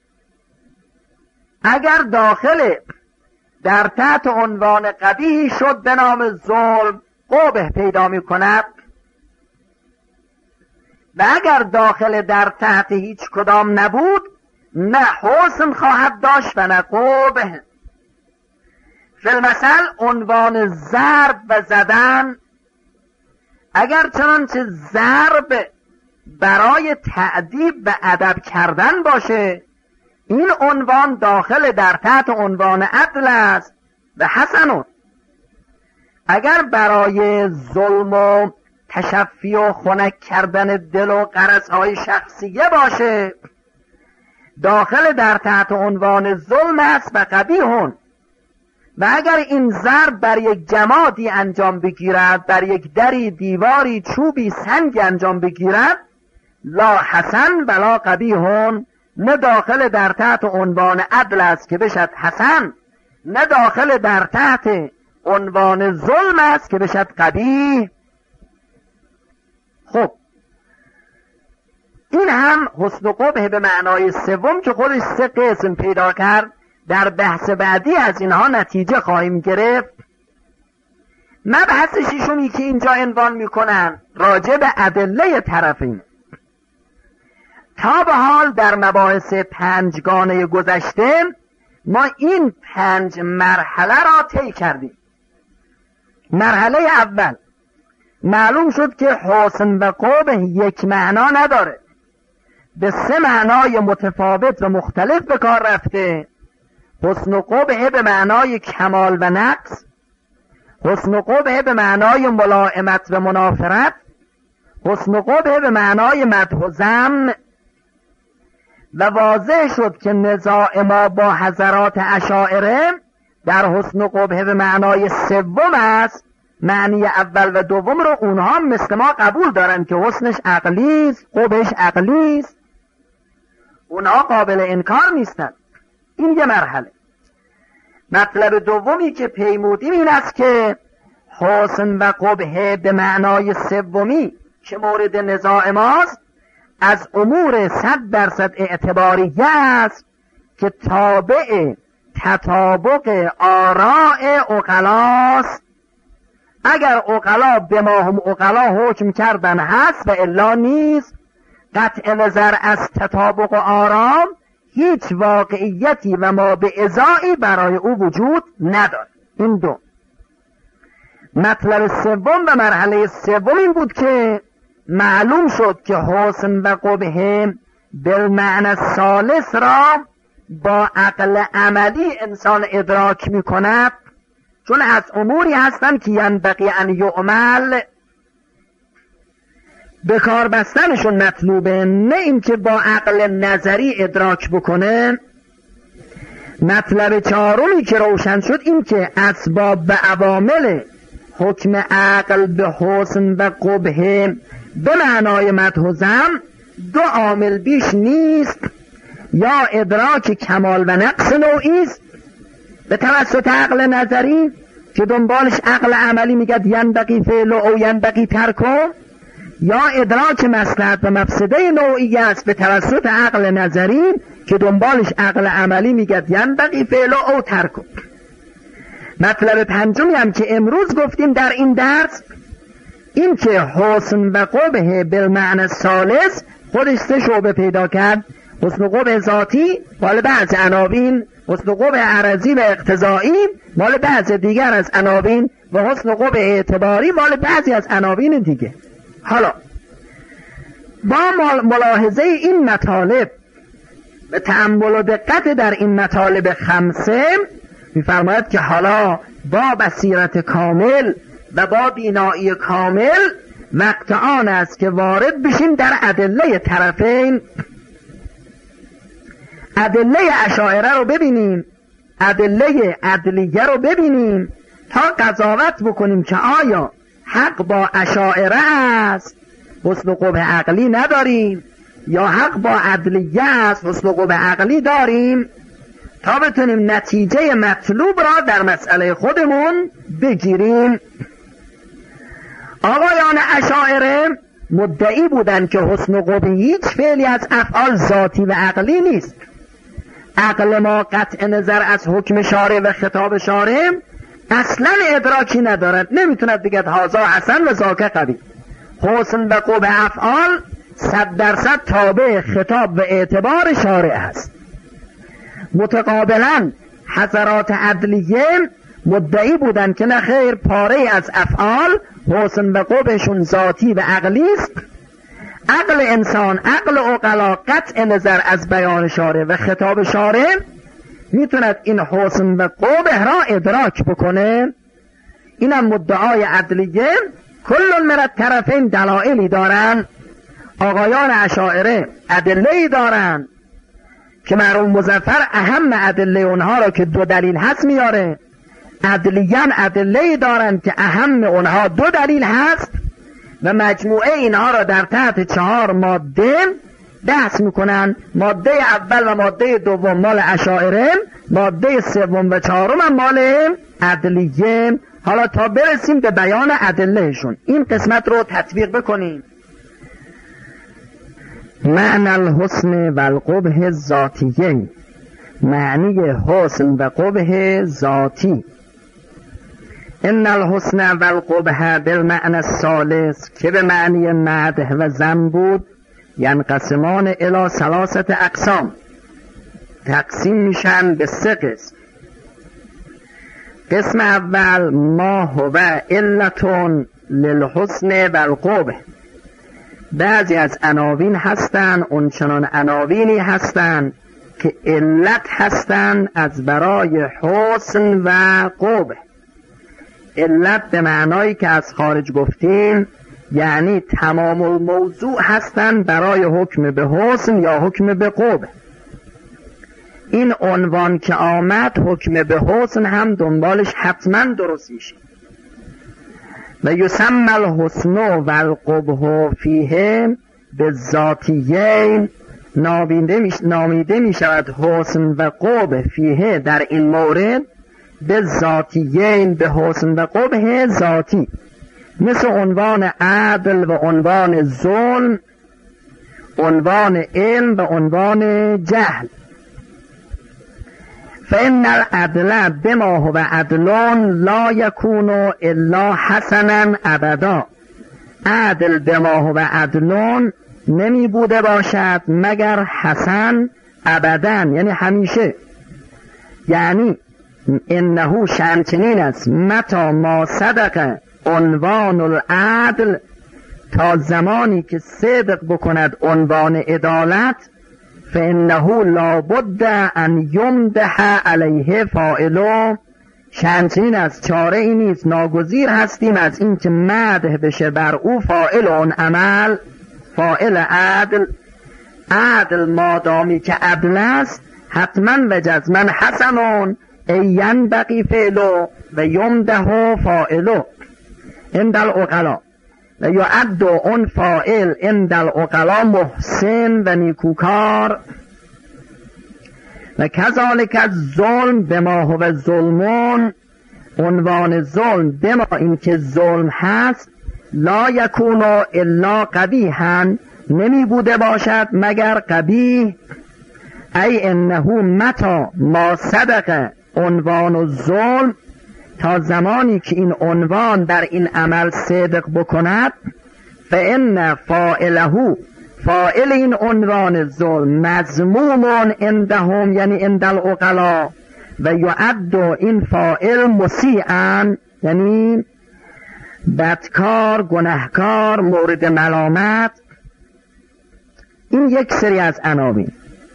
اگر داخل در تحت عنوان قبیحی شد به نام ظلم قبح پیدا می کند، و اگر داخل در تحت هیچ کدام نبود نه حسن خواهد داشت و نه قبح. فی المثل عنوان ضرب و زدن، اگر چنانچه ضرب برای تأدیب و ادب کردن باشه، این عنوان داخل در تحت عنوان عدل است و حسن. اگر برای ظلم و تشفی و خنک کردن دل و غرضهای شخصیه باشه، داخل در تحت عنوان ظلم است و قبیح. و اگر این ضرب بر یک جمادی انجام بگیرد، بر یک دری، دیواری، چوبی، سنگی انجام بگیرد، لا حسن ولا قبیح، نه داخل در تحت عنوان عدل است که بشد حسن، نه داخل در تحت عنوان ظلم است که بشد قبیح. خب این هم حسن قبح به معنای سوم که خودش 3 قسم پیدا کرد. در بحث بعدی از اینها نتیجه خواهیم گرفت. مبحث ششمی که اینجا عنوان میکنن راجع به ادله طرفین. تا به حال در مباحث 5 گانه گذشته ما این 5 مرحله را طی کردیم. مرحله اول معلوم شد که حسن و قبح یک معنا نداره، به 3 معنای متفاوت و مختلف به کار رفته. حسن و قبح به معنای کمال و نقص، حسن و قبح به معنای ملائمت و منافرت، حسن و قبح به معنای مدح و ذم. و واضح شد که نزاع ما با حضرات اشاعره در حسن و قبح به معنای سوم است. معنی اول و دوم رو اونها مثل ما قبول دارن که حسنش عقلی است، قبحش عقلی است، اونها قابل انکار نیستن. این یه مرحله. مطلب دومی که پیمودیم این است که حسن و قبح به معنای سومی که مورد نزاع ماست از امور 100% اعتباریه است که تابع تطابق آراء عقلاست. اگر عقلا به ما هم عقلا حکم کردن هست و الا نیست. قطع نظر از تطابق آرام هیچ واقعیتی و ما به ازایی برای او وجود ندارد. این دو. مطلب سوم و مرحله سوم این بود که معلوم شد که حسن و قبح بالمعنی ثالث را با عقل عملی انسان ادراک می کند، چون از اموری هستند که ینبغی ان یعمل، به کار بستنشون مطلوبه، نه اینکه با عقل نظری ادراک بکنه. مطلب چهارمی که روشن شد این که اسباب و عوامل حکم عقل به حسن و قبح به معنای مدح و ذم 2 عامل بیش نیست. یا ادراک کمال و نقص نوعی است به توسط عقل نظری که دنبالش عقل عملی میگد ینبغی فعل او ینبغی ترکو، یا ادراک مصلحت و مفسده نوعی است به توسط عقل نظری که دنبالش عقل عملی میگد ینبغی فعل او ترکو. مطلب پنجمی هم که امروز گفتیم در این درس این که حسن و قبح بالمعنی الثالث خودش 3 شعبه پیدا کرد. حسن و قبح ذاتی مال بعض عناوین، حسن و قبح عرضی و اقتضایی مال بعض دیگر از عناوین و حسن و قبح اعتباری مال بعضی از عناوین دیگه. حالا با ملاحظه این مطالب به تأمل و دقت در این مطالب 5 می‌فرماید که حالا با بصیرت کامل و با بینایی کامل وقت آن است که وارد بشیم در ادله طرفین. ادله اشاعره رو ببینیم، ادله عدلیه رو ببینیم تا قضاوت بکنیم که آیا حق با اشاعره است، حسن و قبح عقلی نداریم، یا حق با عدلیه است، حسن و قبح عقلی داریم، تا بتونیم نتیجه مطلوب را در مسئله خودمون بگیریم. آقایان اشاعره مدعی بودند که حسن و قبح هیچ فعلی از افعال ذاتی و عقلی نیست. عقل ما قطع نظر از حکم شارع و خطاب شارع اصلا ادراکی ندارد، نمیتوند بگد هذا حسن و ذاک قبیح. حسن و قبح افعال 100% تابع خطاب و اعتبار شارع است. متقابلا حضرات عدلیه مدعی بودند که نه خیر، پاره از افعال حسن و قبحشون ذاتی و عقلی است. عقل انسان، عقل عقلا قطع نظر از بیان شارع و خطاب شارع میتوند این حسن و قبح را ادراک بکنه. اینم مدعای عدلیه. کل من الطرفین دلایلی دارن. آقایان اشاعره ادله‌ای دارن که مرحوم مظفر اهم ادله اونها را که 2 دلیل هست میاره. عدلیان ادله‌ای دارن که اهم اونها 2 دلیل هست و مجموعه اینها را در تحت 4 ماده بحث میکنن. ماده اول و ماده دوم مال اشاعره، ماده سوم و چهارم هم مال عدلیه. حالا تا برسیم به بیان ادلهشون این قسمت رو تطبیق بکنیم. معنی الحسن و القبح ذاتیین، معنی حسن و قبح ذاتی. ان الحسن و القبح بالمعنی الثالث که به معنی مدح و ذم بود، ینقسمان الی ثلاثه اقسام، تقسیم میشن به 3 قسم. قسم اول ما هو علتون للحسن و القبح، بعضی از عناوین هستن، اونچنان عناوینی هستن که علت هستن از برای حسن و قبح. علت به معنایی که از خارج گفتیم، یعنی تمام الموضوع هستن برای حکم به حسن یا حکم به قبح. این عنوان که آمد حکم به حسن هم دنبالش حتما درست میشه. و یسمى الحسن و القبح فیه بالذاتیین، نامیده می شود حسن و قبح فیه در این مورد بالذاتیین، به حسن و قبح ذاتی، مثل عنوان عدل و عنوان ظلم، عنوان علم و عنوان جهل. فإن العدل بما هو عدلون لا يكون الا حسنا ابدا، عدل بما هو عدلون نمی بوده باشد مگر حسن ابدا، یعنی همیشه. یعنی انه شأن است متی ما صدق عنوان العدل، تا زمانی که صدق بکند عنوان عدالت، فانه لابد ان یمدح علیه فاعله، شأن است چاره ای نیست، ناگزیر هستیم از این که مدح بشه بر او فاعل اون عمل، فاعل عدل. عدل مادامی که عدل است حتما و جزما حسنون این بقی فعلو و یمده فاعلو عند العقلا، و یعد اون فاعل عند العقلا محسن و نیکوکار. و کذالک الظلم بما هو ظلمون، عنوان ظلم بما این که ظلم هست، لا یکون الا قبیحا، نمی بوده باشد مگر قبیح. ای انه متی ما صدق عنوان الظلم، تا زمانی که این عنوان در این عمل صدق بکند، فان فاعله، فاعل این عنوان ظلم، مذموم عندهم یعنی عند العقلا، و یعد این فاعل مسیئا یعنی بدکار، گناهکار، مورد ملامت. این یک سری از عناوین.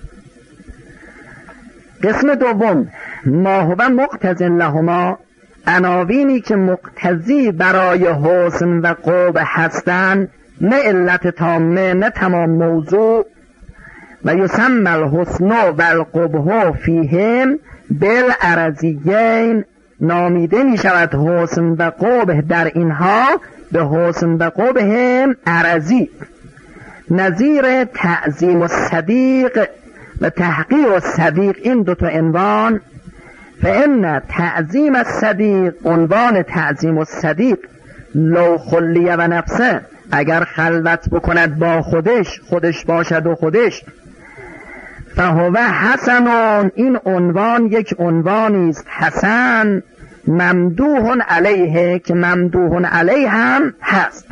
قسم دوم ما هو مقتضی لهما، عناوینی که مقتضی برای حسن و قبح هستند، نه علت تامه، نه تمام موضوع. و یسمى الحسن و القبح فیهم بالعرضیین، نامیده می شود حسن و قبح در اینها به حسن و قبح عرضی، نظیر تعظیم الصدیق و تحقیر الصدیق. این 2 عنوان. فإن تعظیم الصدیق، عنوان تعظیم الصدیق، لو خلی و نفسه، اگر خلوت بکند با خودش باشد و خودش، فهو حسنون، این عنوان یک عنوانی است حسن، ممدوح علیه، که ممدوح علیه هم هست.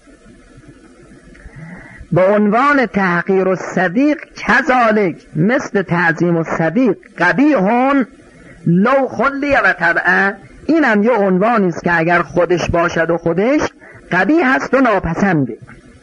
به عنوان تحقیر الصدیق کذالک، مثل تعظیم الصدیق، قبیحون لو خلی و طبعا، این هم یه عنوانی است که اگر خودش باشد و خودش قبیح هست و ناپسنده.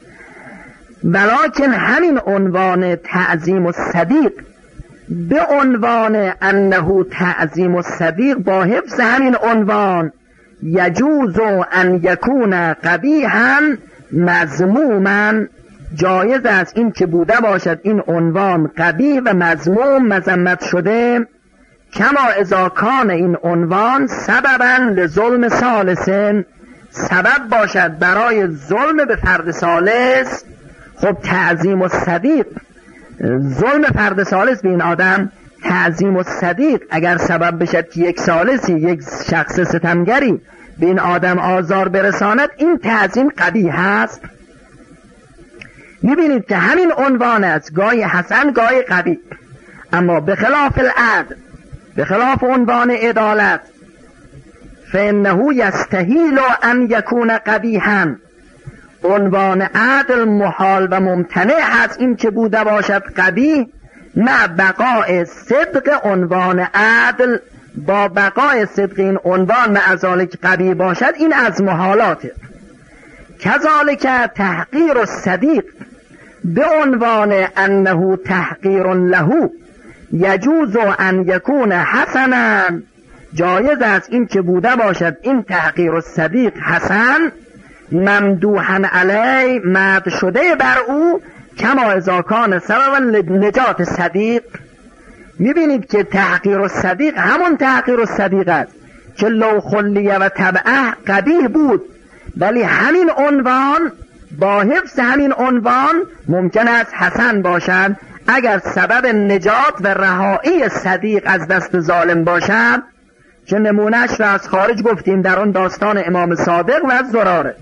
ولکن همین عنوان تعظیم الصدیق به عنوان انه تعظیم الصدیق، با حفظ همین عنوان، یجوز ان یکون قبیحا مذموما، جایز است این که بوده باشد این عنوان قبیح و مذموم، مذمت شده. کما اذا کان این عنوان سببا لظلم ثالث، سبب باشد برای ظلم به فرد ثالث. خب تعظیم الصدیق، ظلم فرد ثالث به این آدم، تعظیم الصدیق اگر سبب بشد که یک ثالثی، یک شخص ستمگری به این آدم آزار برساند، این تعظیم قبیح است. میبینید که همین عنوان است، گاهی حسن گاهی قبیح. اما به خلاف العدل، به خلاف عنوان عدالت، فإنه یستحیل ان یکون قبیحا، عنوان عدل محال و ممتنع هست این که بوده باشد قبیح، مع بقای صدق عنوان عدل، با بقای صدق این عنوان مع ذالک قبیح باشد، این از محالاته. کذالک تحقیر الصدیق به عنوان انه تحقیر له یجوز ان یکون حسنا، جایز است این که بوده باشد این تحقیر الصدیق حسن، ممدوحا علی، مد شده بر او، کما اذا کان سبب نجات صدیق. میبینید که تحقیر الصدیق همون تحقیر الصدیق است که لو خلیه و تبعه قبیح بود، ولی همین عنوان با حفظ این عنوان ممکن است حسن باشد اگر سبب نجات و رهایی صدیق از دست ظالم باشد، که نمونهش را از خارج گفتیم در آن داستان امام صادق و زراره.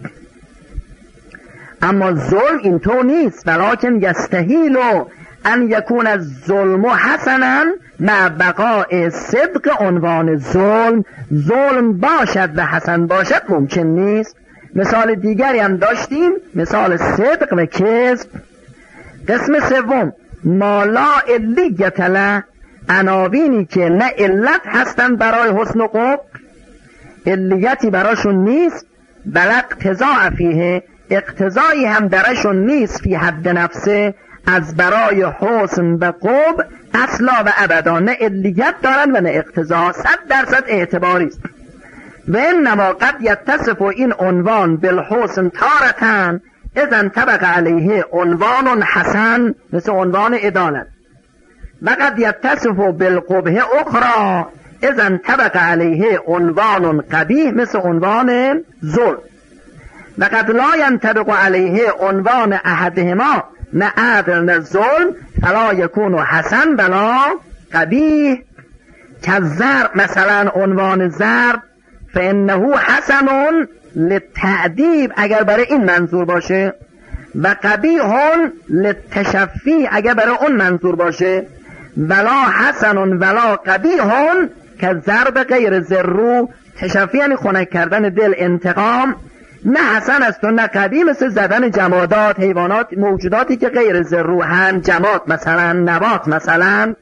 اما ظلم اینطور نیست، ولکن یستحیل ان یکون الظلم حسنا مع بقاء صدق عنوان ظلم، ظلم باشد و حسن باشد ممکن نیست. مثال دیگری هم داشتیم، مثال صدق و کذب. قسم سوم، ما لا علیت له، عناوینی که نه علت هستند برای حسن و قبح، علیتی براشون نیست، بل اقتضاء فیه، اقتضایی هم درشون نیست، فی حد نفسه، از برای حسن و قبح اصلا و ابدا، نه علیت دارن و نه اقتضا، 100% اعتباری است. و انما قد یتصف این عنوان بالحسن تارتن اذن طبق علیه عنوان حسن، مثل عنوان عدالت، و قد یتصف بالقبح اخرى اذن طبق علیه عنوان قبیح، مثل عنوان ظلم. و قد لا ینطبق علیه عنوان احدهما، نه عدل نه ظلم، فلا یکون حسن ولا قبیح. که ضرب، مثلا عنوان ضرب، فانه حسن للتأدیب اگر برای این منظور باشه، و قبیح للتشفی اگر برای اون منظور باشه، ولا حسن ولا قبیح که ضرب غیر ذرو، تشفی یعنی خنک کردن دل، انتقام، نه حسن است و نه قبیح، مثل زدن جمادات، حیوانات، موجوداتی که غیر ذروحن، جماد مثلا، نبات مثلا.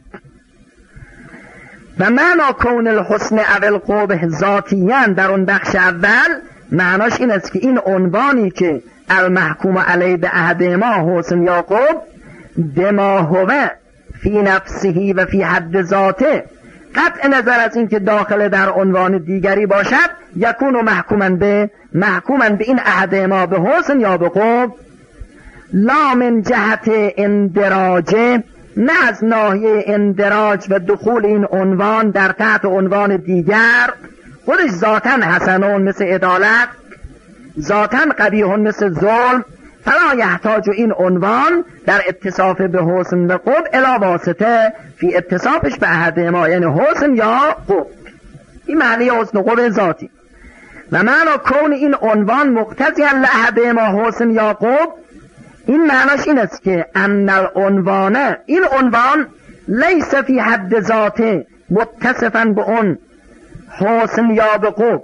و معنا کون الحسن او القبح ذاتیاً در اون بخش اول، معناش این است که این عنوانی که المحکوم علیه به احدهما حسن یا قبح، بما هو فی نفسه و فی حد ذاته، قطع نظر از این که داخل در عنوان دیگری باشد، یکون محکومن به این احدهما به حسن یا به قبح، لا من جهت اندراجه، نه از ناحیه اندراج و دخول این عنوان در تحت عنوان دیگر، خودش ذاتاً حسنون مثل عدالت، ذاتاً قبیحون مثل ظلم، فلا یحتاج این عنوان در اتصاف به حسن و قبح الی واسطه فی اتصافش به احدهما، یعنی حسن یا قبح. این معنی حسن و قبح ذاتی. و معنی کون این عنوان مقتضی لأحدهما حسن یا قبح، این معناش این است که ان العنوان، این عنوان لیس فی حد ذاته متصفاً به اون حسن یا به قبح،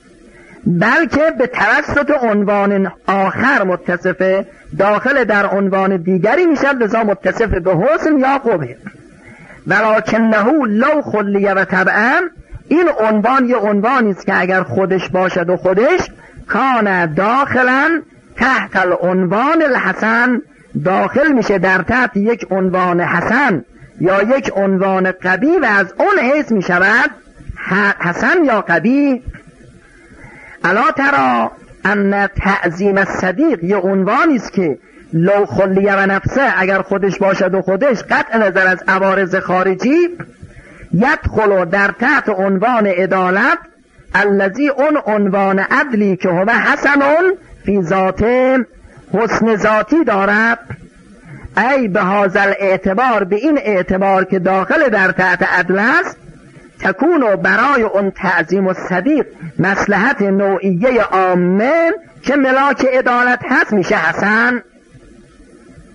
بلکه به توسط عنوان آخر متصفه، داخل در عنوان دیگری میشد، لذا متصف به حسن یا قبح. ولکنه لو خلیه و طبعا، این عنوان یه عنوانی است که اگر خودش باشد و خودش، کان داخلا تحت العنوان الحسن، داخل میشه در تحت یک عنوان حسن یا یک عنوان قبیح و از اون حیث میشود حسن یا قبیح. الا ترى ان تعظیم الصدیق یه عنوانی است که لو خلیه و نفسه، اگر خودش باشد و خودش، قطع نظر از عوارض خارجی، یدخل در تحت عنوان عدالت، الذی اون عنوان عدلی که هو حسنون فی ذاته، حسن ذاتی دارد، ای به هذا اعتبار، به این اعتبار که داخل در تحت عدل است، تکونو برای اون تعظیم الصدیق مصلحت نوعیه عامه که ملاک عدالت هست میشه حسن.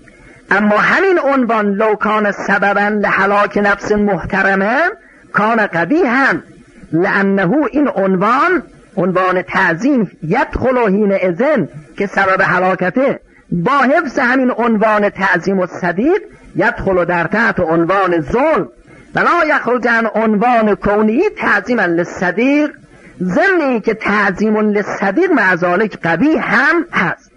اما همین عنوان لو کان سببا لهلاک نفس محترمه کان قبیحا، لانه این عنوان تعظیم یدخل حین اذن که سبب هلاکته، با حفظ همین عنوان تعظیم الصدیق یدخل در تحت عنوان ظلم، ولا یخرج عن عنوان کونی تعظیما للصدیق، ضمنی که تعظیم للصدیق مع ذلک قبیح هم هست.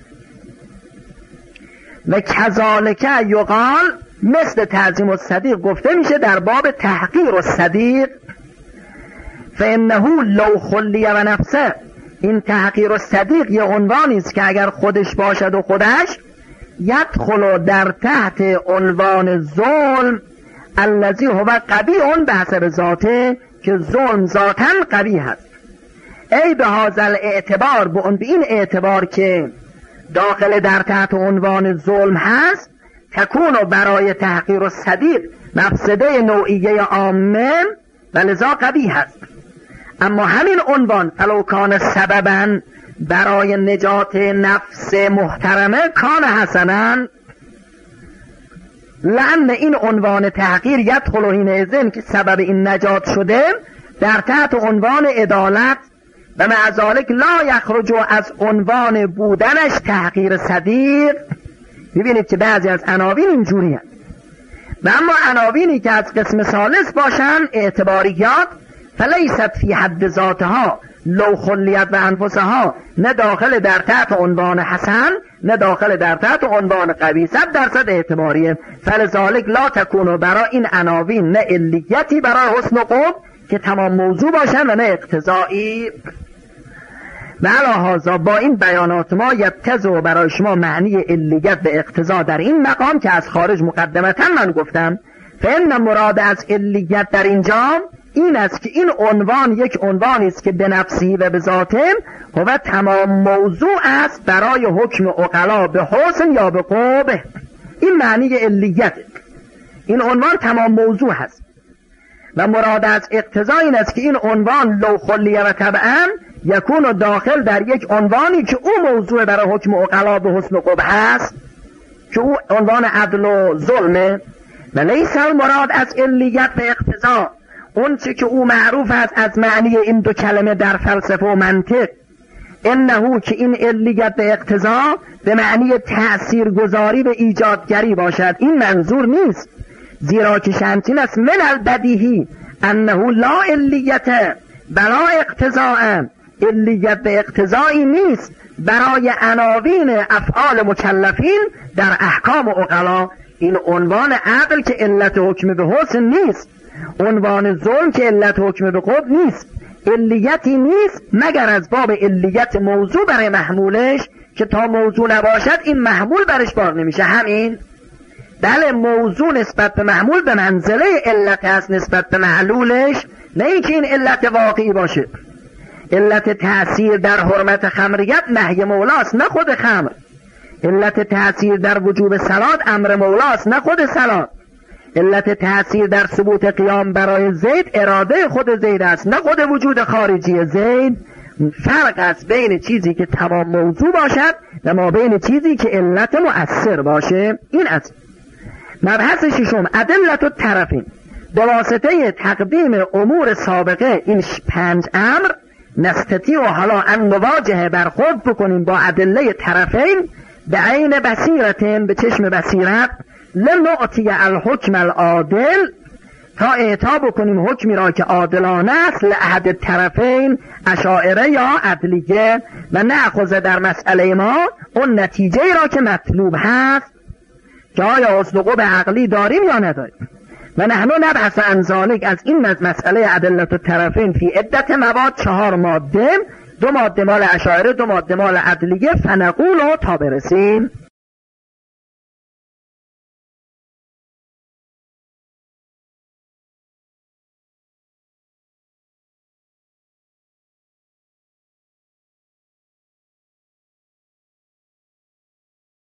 و کذالک یقال، مثل تعظیم الصدیق گفته میشه در باب تحقیر الصدیق، فانه لو خلی و نفسه، این تحقیر الصدیق یه عنوانی است که اگر خودش باشد و خودش یدخل در تحت عنوان ظلم الذی هو قبیح به حسب ذاته، که ظلم ذاتاً قبیح است. ای به هذا الاعتبار، به این اعتبار که داخل در تحت عنوان ظلم هست، تکون برای تحقیر الصدیق مفسده نوعیه عامه و لذا قبیح است. اما همین عنوان فلو کان سببا برای نجات نفس محترمه کان حسنا، لأن این عنوان تحقیر یدخل حین اذن که سبب این نجات شده در تحت عنوان عدالت، و مع ذلک لا یخرج از عنوان بودنش تحقیر صدیق. ببینید که بعضی از عناوین اینجوری هست، و اما عناوینی که از قسم ثالث باشن اعتباریات، فلیست فی حد ذاتها لو خلیت و انفسها، نه داخل در تحت عنوان حسن نه داخل در تحت عنوان قوی، 100% اعتباریه. فلذالک لا تکونو، برای این عناوین نه علیتی برای حسن و قبح که تمام موضوع باشن و نه اقتضایی. و علاوه با این بیانات ما یبتزو برای شما معنی علیت به اقتضا در این مقام که از خارج مقدمتا من گفتم، فإن مراد از علیت در اینجا این است که این عنوان یک عنوانی است که به نفسی و به ذاته و تمام موضوع است برای حکم عقلا به حسن یا به قبح. این معنی علیت، این عنوان تمام موضوع هست. و مراد از اقتضا این است که این عنوان لو خلیه و طبعا یکون داخل در یک عنوانی که او موضوع برای حکم عقلا به حسن و قبح هست، که او عنوان عدل و ظلمه. و لیس المراد از علیت به اقتضا، اون چی که او معروف است از معنی این دو کلمه در فلسفه و منطق، انه که این علیت به اقتضا به معنی تأثیرگذاری به ایجادگری باشد، این منظور نیست. زیرا که شمسین است من البدیهی انه لا علیت بلا اقتضاء، علیت به اقتضایی نیست برای عناوین افعال مکلفین در احکام عقلا. این عنوان عقل که علت حکم به حسن نیست، عنوان ظلم که علت حکم به قبح نیست، علیتی نیست مگر از باب علیت موضوع برای محمولش، که تا موضوع نباشد این محمول برش بار نمیشه. همین بله، موضوع نسبت به محمول به منزله علت هست نسبت به معلولش، نه اینکه این علت واقعی باشه. علت تأثیر در حرمت خمریت نهی مولاست نه خود خمر، علت تأثیر در وجوب صلات امر مولاست نه خود صلات، علت تأثیر در ثبوت قیام برای زید اراده خود زید است نه خود وجود خارجی زید. فرق است بین چیزی که تمام موضوع باشد و ما بین چیزی که علت مؤثر باشه. این است مبحث ششم، ادلت الطرفین. به واسطه تقدیم امور سابقه این 5 امر نستطیع و حالا ان نواجه برخورد بکنیم با ادله طرفین به عین بصیرتن، به چشم بصیرت، لنعطی الحکم العادل، تا اعطا بکنیم حکمی را که عادلانه است لأحد الطرفین، اشاعره یا عدلیه، و نأخذ در مسئله ما اون نتیجه را که مطلوب هست که آیا حسن و قبح عقلی داریم یا نداریم. و نحن نبحث عن ذلک، از این مسئله ادلت الطرفین فی عدت مواد، 4 ماده، 2 ماده مال اشاعره 2 ماده مال عدلیه، فنقول تا برسیم